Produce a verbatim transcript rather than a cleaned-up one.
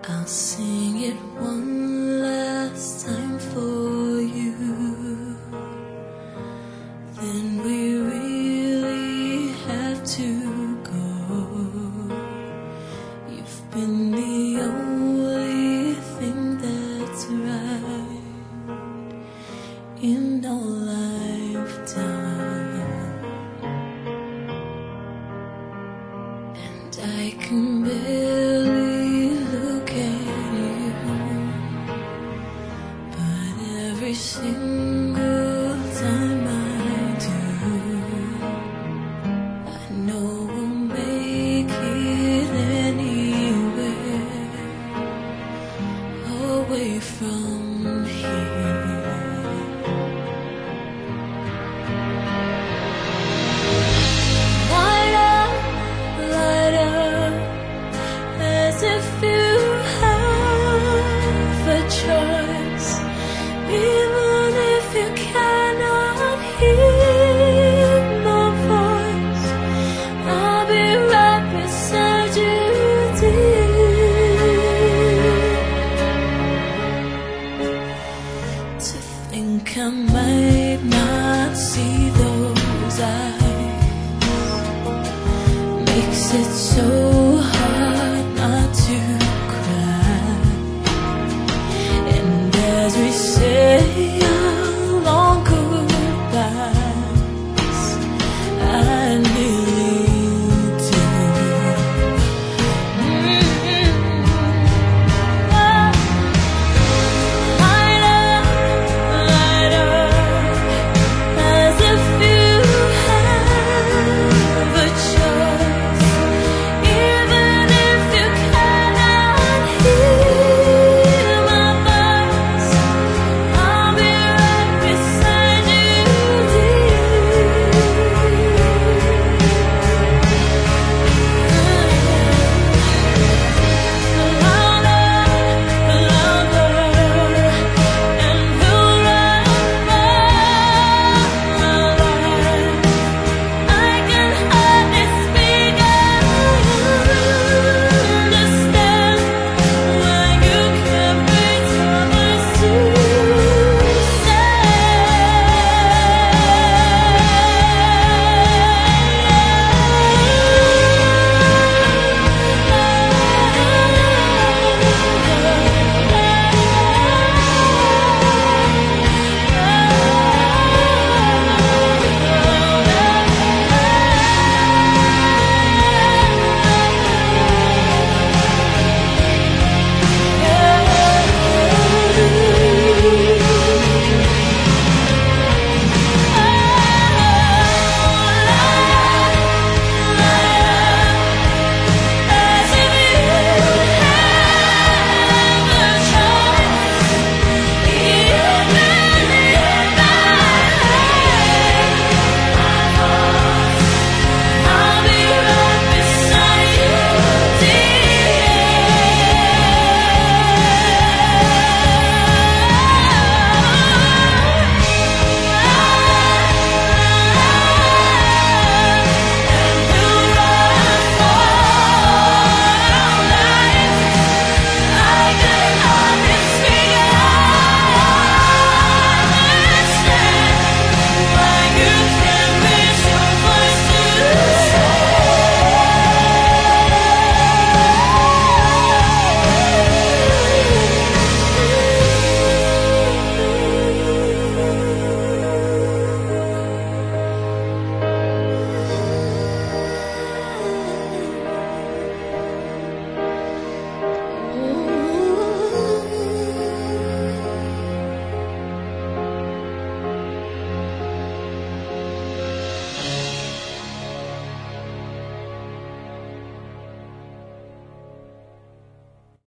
I'll sing it one last time for you. Then we really have to go. You've been the only thing that's right in our lifetime, and I can barely every single time I do, I know we'll make it anywhere away from here. Light up, light up, as if you have a choice. Even if you cannot hear my voice, I'll be right beside you, dear. To think I might not see those eyes makes it so